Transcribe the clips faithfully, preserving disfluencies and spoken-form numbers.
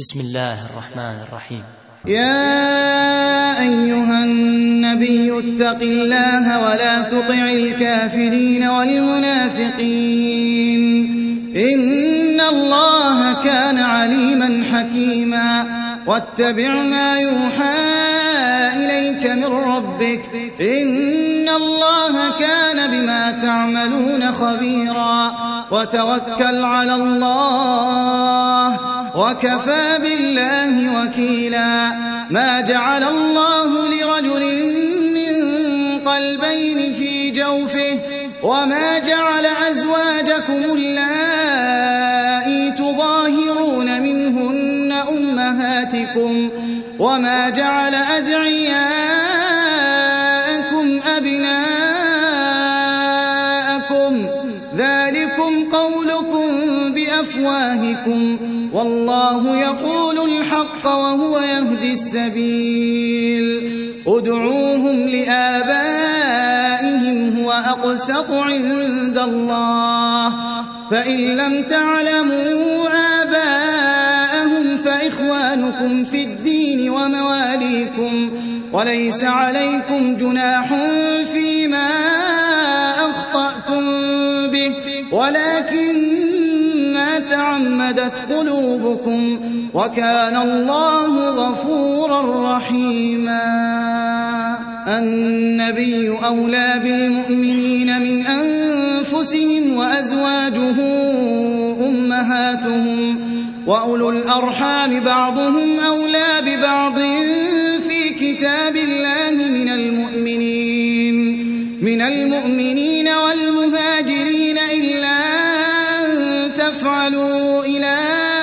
بسم الله الرحمن الرحيم. يا أيها النبي اتق الله ولا تطع الكافرين والمنافقين إن الله كان عليما حكيما واتبع ما يوحى إليك من ربك إن الله كان بما تعملون خبيرا وتوكل على الله وكفى بالله وكيلا ما جعل الله لرجل من قلبين في جوفه وما جعل أزواجكم اللائي تظاهرون منهن أمهاتكم وما جعل أدعياءكم أبناءكم ذلكم قولكم بأفواهكم والله يقول الحق وهو يهدي السبيل ادعوهم لآبائهم هو أقسط عند الله فإن لم تعلموا آباءهم فإخوانكم في الدين ومواليكم وليس عليكم جناح فيما أخطأتم به ولكن ما تعمدت قلوبكم وكان الله غفورا رحيما. النبي أولى بالمؤمنين من أنفسهم وأزواجه أمهاتهم وأولو الأرحام بعضهم أولى ببعض في كتاب الله من المؤمنين من المؤمنين والمهاجرين إلا تفعلوا إلى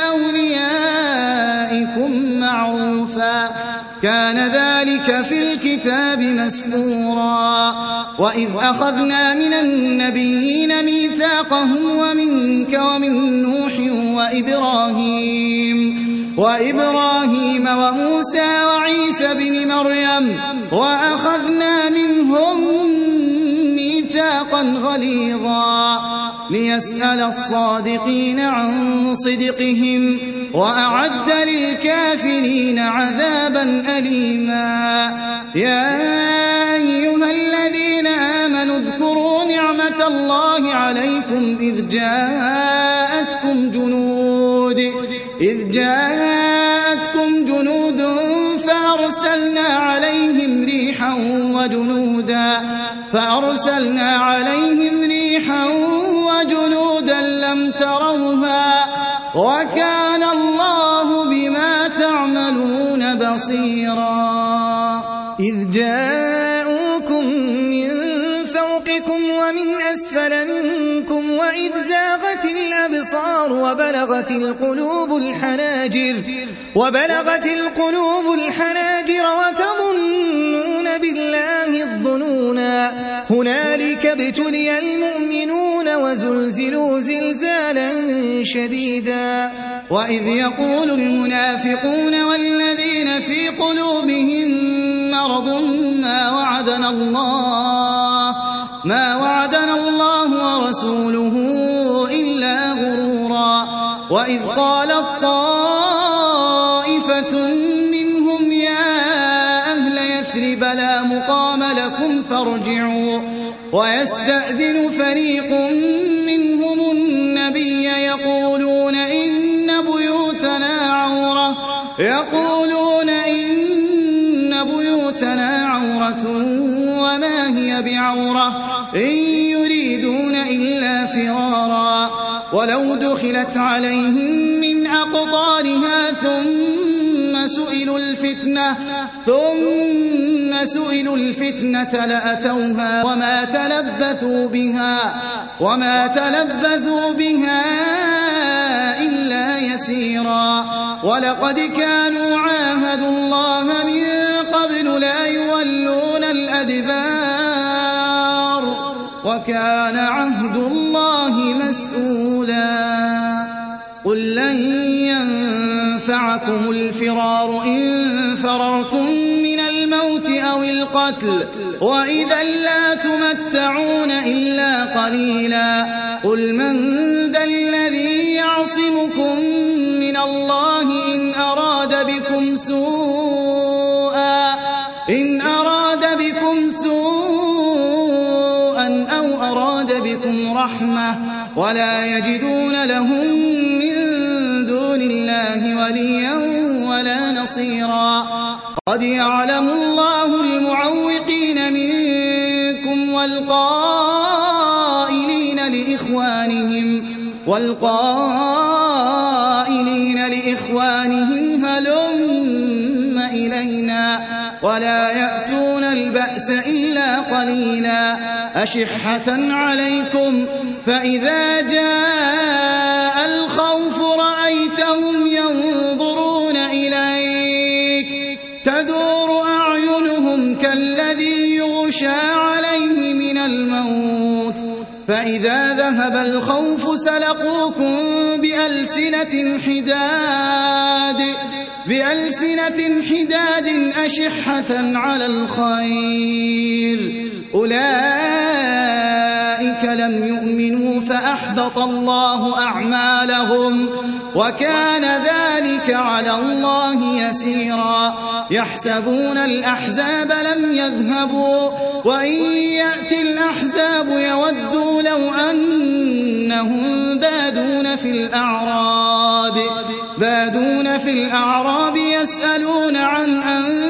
أوليائكم معروفا كان ذلك في الكتاب مسطورا وإذ أخذنا من النبيين ميثاقهم ومنك ومن نوح وإبراهيم وإبراهيم وموسى وعيسى بن مريم وأخذنا منهم ميثاقا غليظا ليسأل الصادقين عن صدقهم وأعد للكافرين عذابا أليما. يا أيها الذين آمنوا اذكروا نعمة الله عليكم إذ جاءتكم جنود إذ جاءتكم جنود فأرسلنا عليهم ريحا وجنودا فأرسلنا عليهم ريحا وجنودا لم تروها وكان الله بما تعملون بصيرا. إذ جاءوكم من فوقكم ومن أسفل منكم وإذ زاغت الأبصار وبلغت القلوب الحناجر وبلغت القلوب الحناجر وتظنون بالله الظنونا هنالك ابتلي المؤمنون وزلزلوا زلزالا شديدا. وإذ يقول المنافقون والذين في قلوبهم مرض ما وعدنا الله ما وعدنا الله ورسوله إلا غرورا. وإذ قالت طائفة منهم يا أهل يثرب لا مقام لكم فارجعوا ويستأذن فريق منهم النبي يقولون إن بيوتنا عورة يقولون إن بيوتنا عورة وما هي بعورة إن يريدون إلا فرارا ولو دخلت عليهم من أقطارها ثم سئلوا الفتنة ثم سئلوا الفتنة لأتوها وما تلبثوا بها وما تلبثوا بها إلا يسيرا. ولقد كانوا عاهدوا الله من قبل لا يولون الأدبار وكان عهد الله مسؤولا. قل لن ينفعكم الفرار إن فررتم من الموت أو القتل وإذا لا تمتعون إلا قليلا. قل من ذا الذي يعصمكم من الله إن أراد بكم سوءا إن أراد بكم سوءا أو أراد بكم رحمة ولا يجدون لهم من دون الله وليا ولا نصيرا قد يعلم الله المعوقين منكم والقائلين لإخوانهم والقائلين لإخوانهم هلم إلينا ولا يأتون البأس إلا قليلا أشحة عليكم فإذا جاء الخوف رأيتهم ينظرون إليك تدور أعينهم كالذي يغشى عليه من الموت فإذا ذهب الخوف سلقوكم بألسنة حداد بألسنة حداد أشحة على الخير أولئك لم يؤمنوا فأحبط الله أعمالهم وكان ذلك على الله يسيرا يحسبون الأحزاب لم يذهبوا وإن يأتي الأحزاب يودوا لو أنهم بادون في الأعراب بادون في الأعراب يسألون عن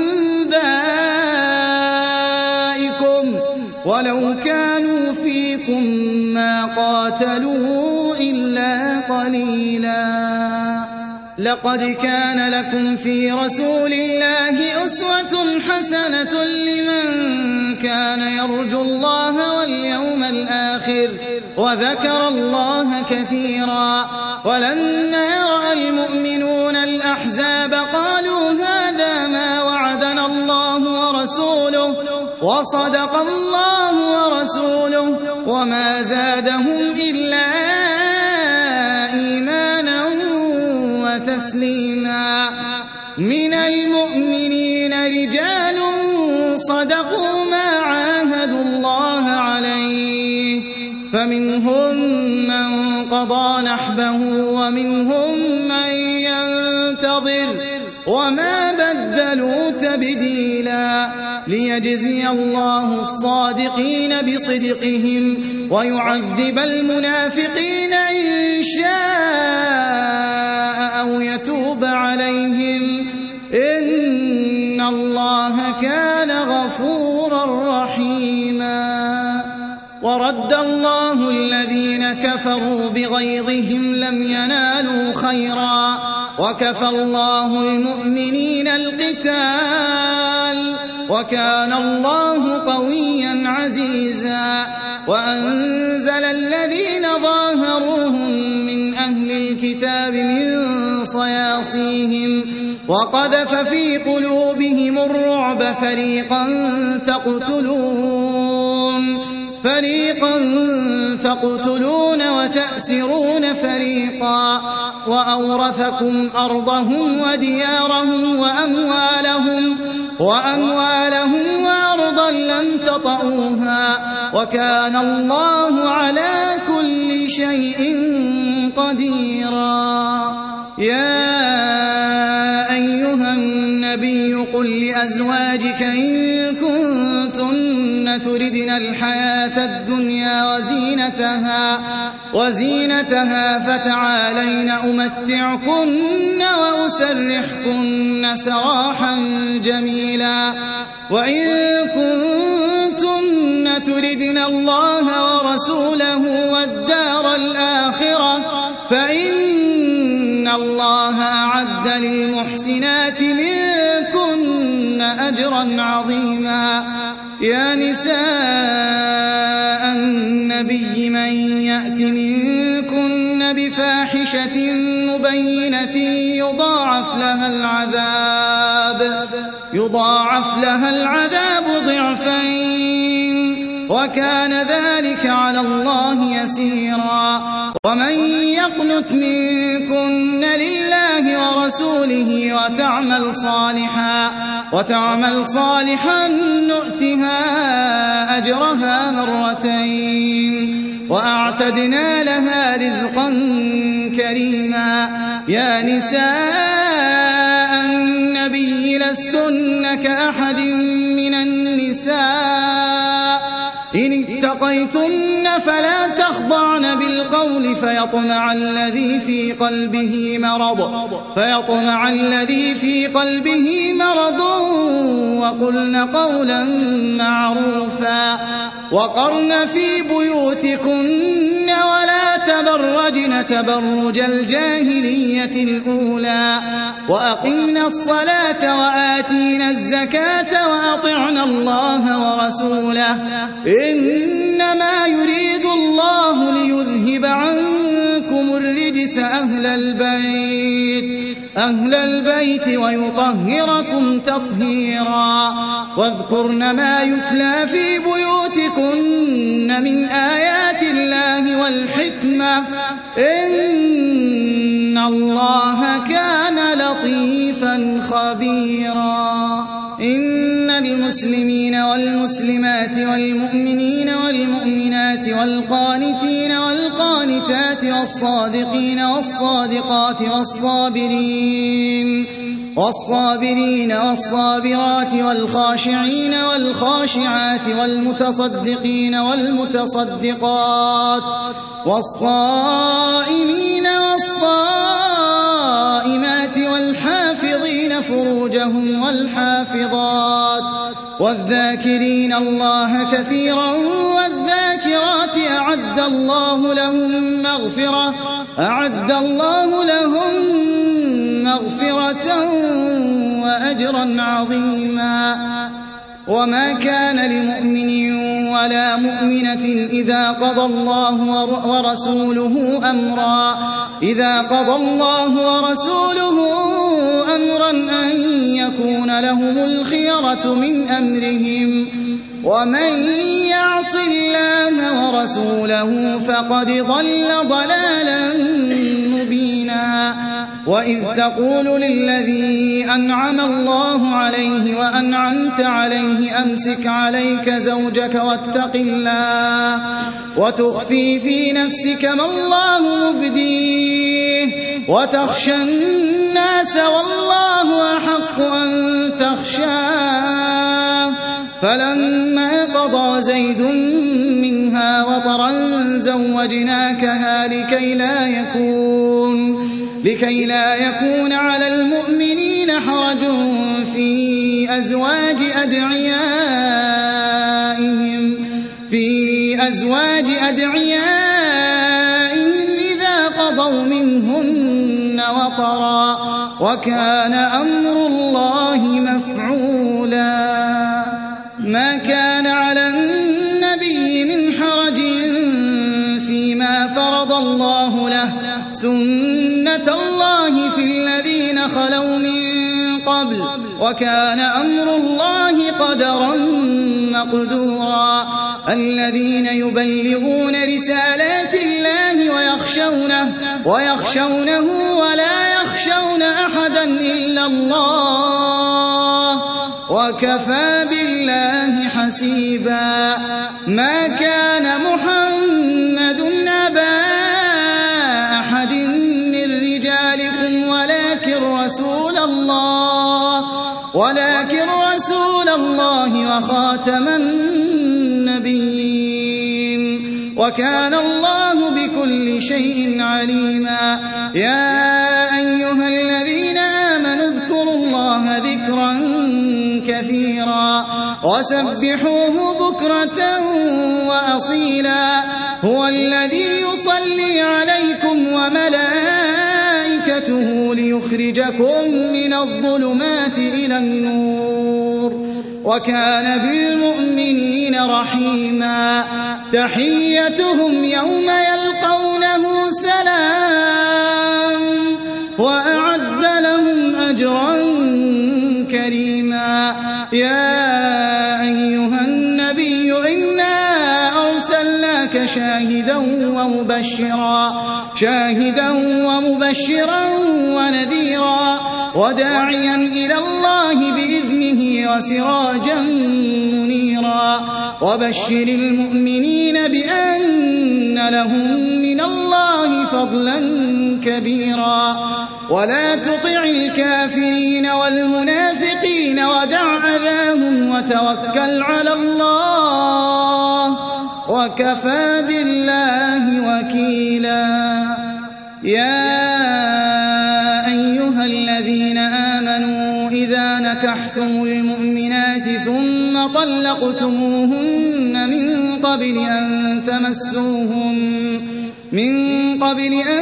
أنبائكم ولو كانوا فيكم ما قاتلوا إلا قليلا لقد كان لكم في رسول الله أسوة حسنة لمن كان يرجو الله واليوم الآخر وذكر الله كثيرا ولما رأى المؤمنون الأحزاب قالوا هذا ما وعدنا الله ورسوله وصدق الله ورسوله وما زادهم إلا إيمانا وتسليما من المؤمنين رجال صدقوا ما عاهدوا الله عليه فمنهم من قضى نحبه ومنهم من ينتظر وما بدلوا تبديلا ليجزي الله الصادقين بصدقهم ويعذب المنافقين إن شاء أو يتوب عليهم إن الله كان غفورا رحيما ورد الله الذين كفروا بغيظهم لم ينالوا خيرا وكفى الله المؤمنين القتال وكان الله قويا عزيزا وأنزل الذين ظاهروهم من أهل الكتاب من صياصيهم وقذف في قلوبهم الرعب فريقا تقتلون فريقا تقتلون وتأسرون فريقا وأورثكم أرضهم وديارهم وأموالهم وأموالهم وأرضا لم تطئوها وكان الله على كل شيء قديرا يا أيها النبي قل لأزواجك إن كنتن تردن الحياة الدنيا وزينتها وزينتها فتعالين أمتعكن وأسرحكن سراحا جميلا وإن كنتن تردن الله ورسوله والدار الآخرة فإن الله أعد للمحسنات منكن أجرا عظيما يا نساء النبي من يأت منكن بفاحشة مبينة يضاعف لها العذاب يضاعف لها العذاب ضعفين وكان ذلك على الله يسيرا ومن يقنت منكن لله ورسوله وتعمل صالحا وتعمل صالحا نؤتها أجرها مرتين وأعتدنا لها رزقا كريما يا نساء لستن كأحد من النساء إن اتقيتن فلا تخضعن بالقول فيطمع الذي في قلبه مرض فيطمع الذي في قلبه مرض وقلن قولا معروفا وقرن في بيوتكن ولا تبرجن تبرج الجاهلية الأولى وأقمنا الصلاة وآتينا الزكاة وأطعنا الله ورسوله إنما يريد الله ليذهب عنكم الرجس أهل البيت أهل البيت ويطهركم تطهيرا واذكرن ما يتلى في بيوتكن من آيات الله والحكمة إن الله كان لطيفا خبيرا إن المسلمين والمسلمات والمؤمنين والمؤمنات والقانتين والقانتات والصادقين والصادقات والصابرين والصابرين والصابرات والخاشعين والخاشعات والمتصدقين والمتصدقات والصائمين والصائمات والحافظين فروجهم والحافظات والذاكرين الله كثيرا والذاكرات أعد الله لهم مغفرة أعد الله لهم مغفرة وأجرا عظيما وما كان لمؤمن ولا مؤمنة إذا قضى الله ورسوله أمرا إذا قضى الله ورسوله أمرا أن يكون لهم الخيرة من أمرهم ومن يعص الله ورسوله فقد ضل ضلالا مبينا وإذ تقول للذي أنعم الله عليه وأنعمت عليه أمسك عليك زوجك واتق الله وتخفي في نفسك ما الله مبديه وتخشى الناس والله أحق أن تخشاه فلما قضى زيد منها وطرا زوجناكها لكي لا يكون لكي لا يكون على المؤمنين حرج في أزواج أدعيائهم في أزواج أدعيائهم إذا قضوا منهن وطرا وكان أمر الله مفعولا ما كان على النبي من حرج فيما فرض الله له سنة الله في الذين خلوا من قبل وكان أمر الله قدرا مقدورا الذين يبلغون رسالات الله ويخشونه ويخشونه ولا يخشون أحدا إلا الله وكفى بالله حسيبا ما كان محمد أبا أحد من رجالكم ولكن رسول الله ولكن رسول الله وخاتم النبيين وكان الله بكل شيء عليما يا أيها الذين آمنوا اذكروا الله ذكرا كثيرا وسبحوه بكرة وأصيلا هو الذي يصلي عليكم وملائكته ليخرجكم من الظلمات إلى النور وكان بالمؤمنين رحيما تحيتهم يوم يلقونه سلام وأعد لهم أجرا كريما يا أيها النبي إنا أرسلناك شاهدا ومبشرا شاهدا ومبشرا ونذيرا وداعيا إلى الله بإذنه وسراجا منيرا وبشر المؤمنين بأن لهم من الله فضلا كبيرا ولا تطع الكافرين والمنافقين ودع أذاهم وتوكل على الله وكفى بالله وكيلا يا أيها الذين آمنوا إذا نكحتم المؤمنات ثم طلقتموهن من قبل أن تمسوهن من قبل أن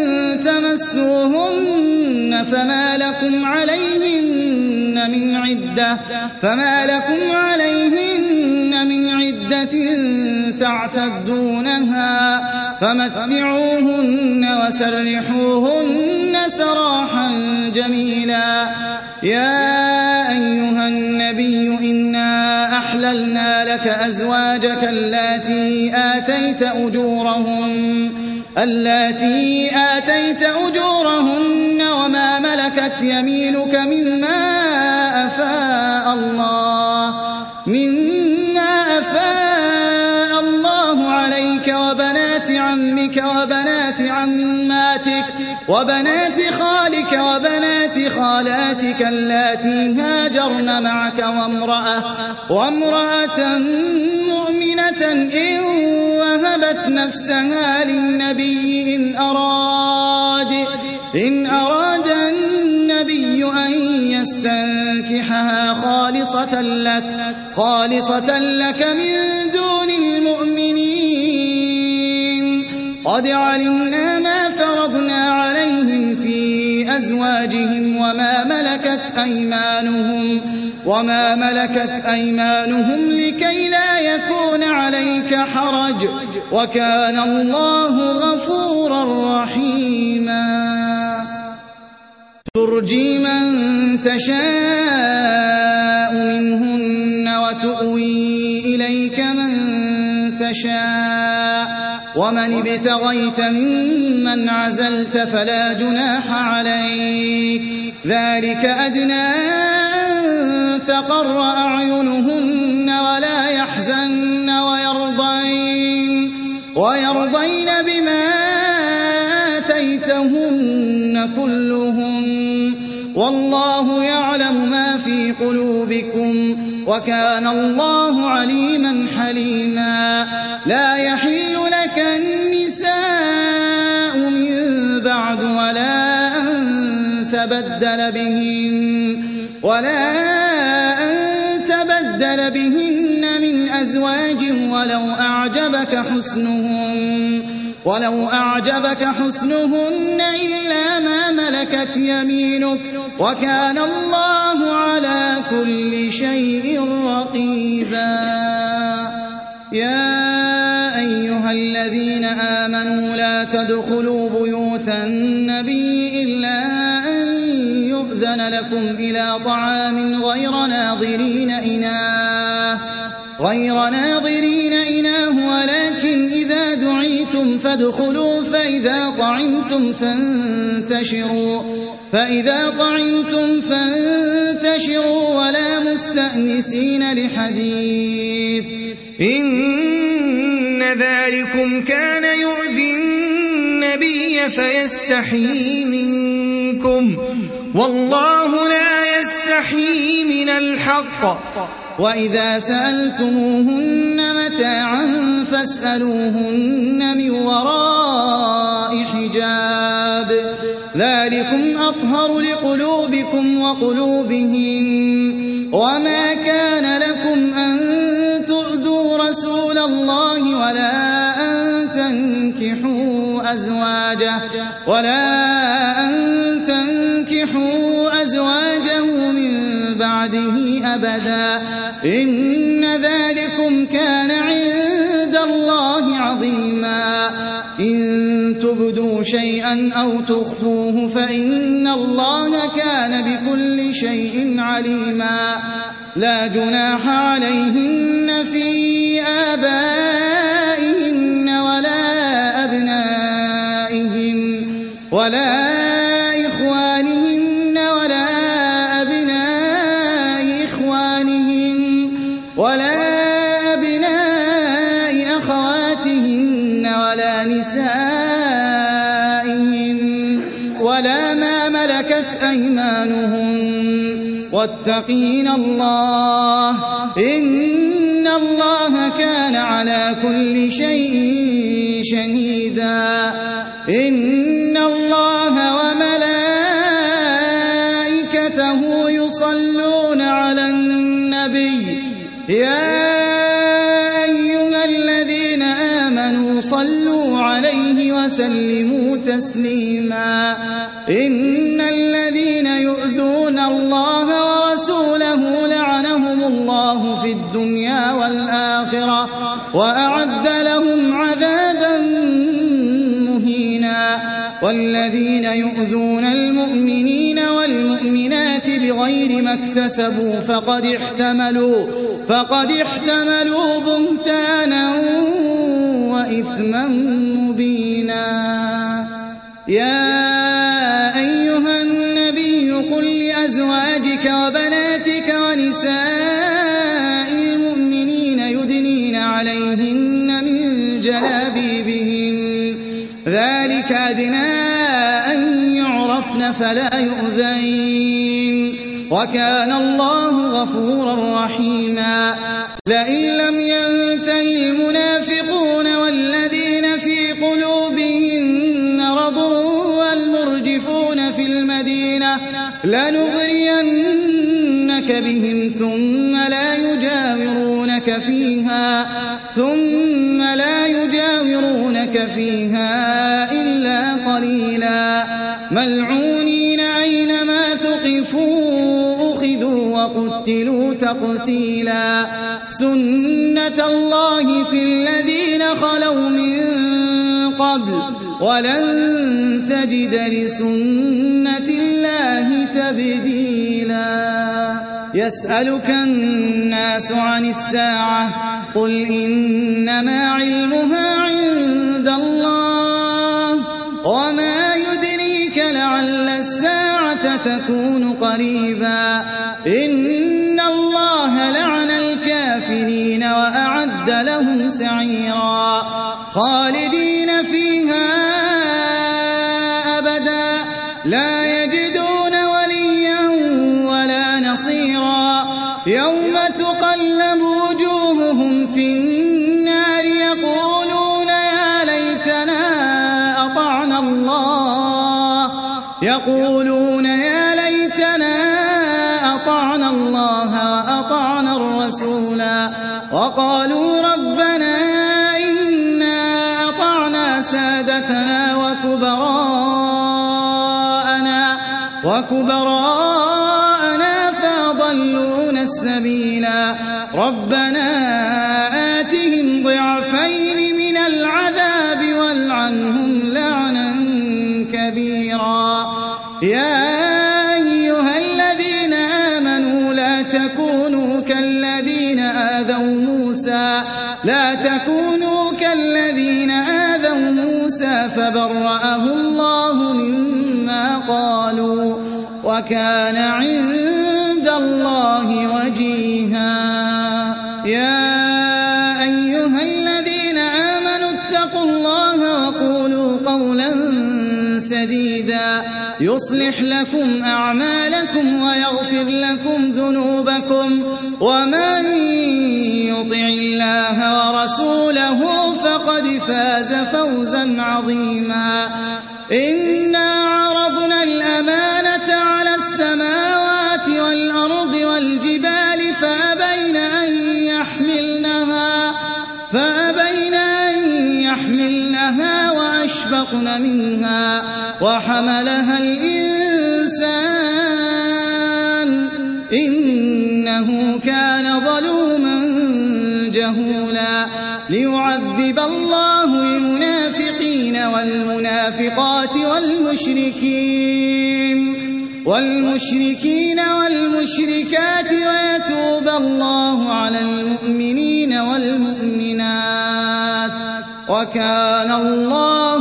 تمسوهن فما لكم عليهن من عدة فما لكم عليهن من عدة تعتدونها فمتعوهن وسرحوهن سراحا جميلا يا أيها النبي إنا أحللنا لك أزواجك اللاتي آتيت أجورهن اللاتي آتيت أجورهن وما ملكت يمينك مما أفاء الله مما أفاء الله عليك وبنات عمك وبنات عماتك وبنات خالك وبنات خالاتك اللاتي هاجرن معك وامرأة وامرأة مؤمنة إن وهبت نفسها للنبي إن أراد إن أراد النبي أن يستنكحها خالصة لك خالصة لك من دون المؤمنين قد علمنا ما فرضنا عليهم في أزواجهم وما ملكت أيمانهم وما ملكت أيمانهم لكي لا يكون عليك حرج وكان الله غفورا رحيما ترجي من تشاء منهن وتؤوي إليك من تشاء ومن ابتغيت ممن عزلت فلا جناح عليك ذلك أدنى أن تقر أعينهن ولا يحزن ويرضين ويرضين بما آتيتهن كلهم والله يعلم ما في قلوبكم وكان الله عليما حليما لا يحل لك النساء من بعد ولا أن تبدل بهن ولا أن تبدل بهن من أزواج ولو أعجبك حسنهن ولو أعجبك حسنهن إلا ما ملكت يمينك وكان الله على كل شيء رقيبا يا أيها الذين آمنوا لا تدخلوا بيوت النبي إلا أن يؤذن لكم إلى طعام غير ناظرين إناه غير ناظرين إناه ولكن إذا دعيتم فادخلوا فإذا طعمتم فانتشروا فإذا طعمتم فانتشروا ولا مستأنسين لحديث إن ذلكم كان يؤذي النبي فيستحيي منكم والله لا يستحيي من الحق وإذا سألتموهن متاعا فاسألوهن من وراء حجاب ذلكم أطهر لقلوبكم وقلوبهم وما كان لكم أن تؤذوا رسول الله ولا أن تنكحوا أزواجه ولا أن تنكحوا أزواجه من بعده أبدا إن ذلكم كان عند الله عظيما إن تبدوا شيئا أو تخفوه فإن الله كان بكل شيء عليما لا جناح عليهن في آبائهن ولا أبنائهن ولا إخوانهن ولا أبناء إخوانهن ولا أبناء أخواتهن ولا نسائهن ولا ما واتقين الله إن الله كان على كل شيء شهيدا إن الله وملائكته يصلون على النبي يا أيها الذين آمنوا صلوا عليه وسلموا تسليما إن الذين يؤذون الله ورسوله لعنهم الله في الدنيا والآخرة وأعد لهم عذابا مهينا والذين يؤذون المؤمنين والمؤمنات بغير ما اكتسبوا فقد احتملوا فقد احتملوا بهتانا وإثما مبينا يا أيها النبي قل لأزواجك وبناتك ونساء المؤمنين يدنين عليهن من جلابيبهن ذلك أدنى أن يعرفن فلا يؤذين وكان الله غفورا رحيما لئن لم ينتهي المنافقون والذين في قلوبهم مرض والمرجفون في المدينة لنغرينك بهم ثم لا يجاورونك فيها ثم لا يجاورونك فيها إلا قليلا ملعونين أينما ثقفوا أخذوا وقتلوا تقتيلا سنة الله في الذين خلوا من قبل ولن تجد لسنة الله تبديلا يسألك الناس عن الساعة قل إنما علمها عند الله وما يدريك لعل الساعة تكون قريبا إن الله لعن الكافرين وأعد لهم سعيرا خالدين فيها أبدا لا يجدون وليا ولا نصيرا يوم تقلب وجوههم في النار يقولون يا ليتنا أطعنا الله يقولون يا ليتنا أطعنا الله وأطعنا الرسولا وقالوا ربنا إنا أطعنا سادتنا وكبراءنا وكبراءنا فأضلونا السبيلا ربنا آتهم ضعفين من العذاب والعنهم لعنا كبيرا يا أيها الذين آمنوا لا تكونوا كالذين آذوا موسى لا تكونوا كالذين آذوا موسى فبرأه الله مما قالوا وكان عند الله وجيها يا أيها الذين آمنوا اتقوا الله وقولوا قولا سديدا يصلح لكم أعمالكم ويغفر لكم ذنوبكم ومن يطع الله ورسوله فقد فاز فوزا عظيما إنا عرضنا الأمانة على السماوات والأرض والجبال فأبين أن يحملنها فأبين أن يحملنها وأشفقن منها وحملها الإنسان إنه كان ظلوما جهولا ليعذب الله المنافقين والمنافقات والمشركين والمشركين والمشركات ويتوب الله على المؤمنين والمؤمنات وكان الله